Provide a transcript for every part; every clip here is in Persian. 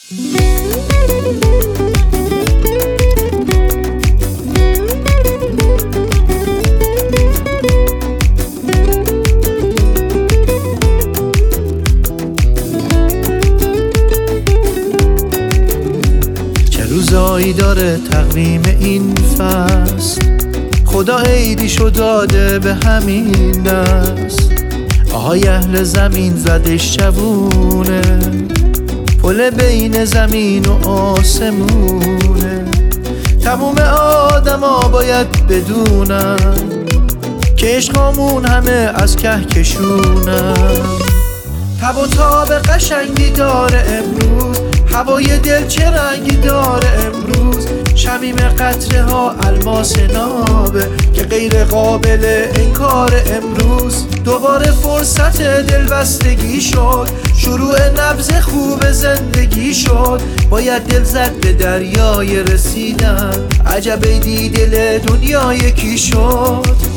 روزایی داره تقویم این فصل، خدا عیدیشو داده به همین نسل. آهای اهل زمین زدش جوونه، پل بین زمین و آسمونه. تموم آدما باید بدونن که عشقامون همه از که کشونن. تب و تاب قشنگی داره امروز، هوای دل چه رنگی داره امروز. شمیم قطره ها الماس نابه که غیر قابل انکار امروز. دوباره فرصت دلبستگی شد، شروع نبض خوب زندگی شد. باید دل زد به دریای رسیدن، عجب ایدی دل دنیا یکی شد.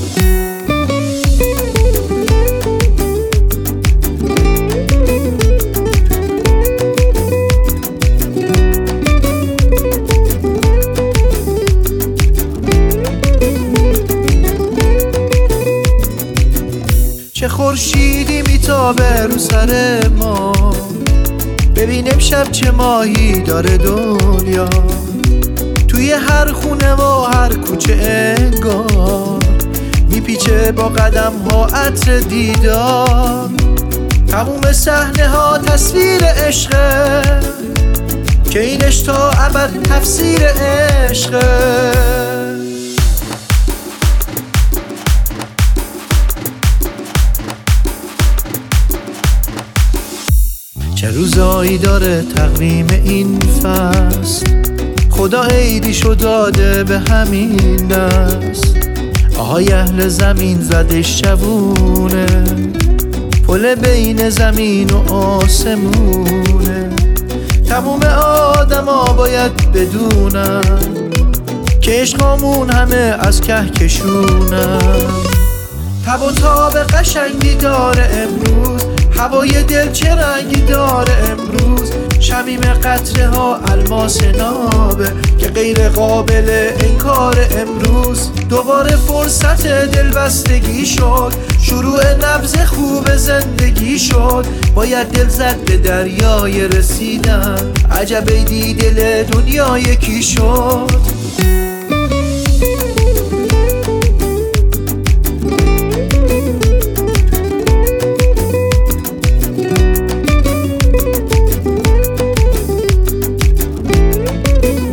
چه خورشیدی میتابه رو سر ما، ببین امشب چه ماهی داره دنیا. توی هر خونه و هر کوچه انگار میپیچه با قدم ها عطر دیدار. تموم صحنه ها تصویر عشقه که اینش تا ابد تفسیر عشقه. چه روزایی داره تقویم این فصل، خدا عیدیشو داده به همین نسل. آهای اهل زمین زدش جوونه، پل بین زمین و آسمونه. تموم آدما باید بدونن که عشقامون همه از که کشونن. تب و تاب قشنگی داره امروز، هوای دل چه رنگی داره امروز. شمیم قطره ها الماس نابه که غیر قابل انکار امروز. دوباره فرصت دلبستگی شد، شروع نبض خوب زندگی شد. باید دل زد به دریای رسیدن، عجب ایدی دل دنیا یکی شد.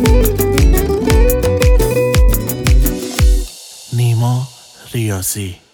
نیما ریاضی.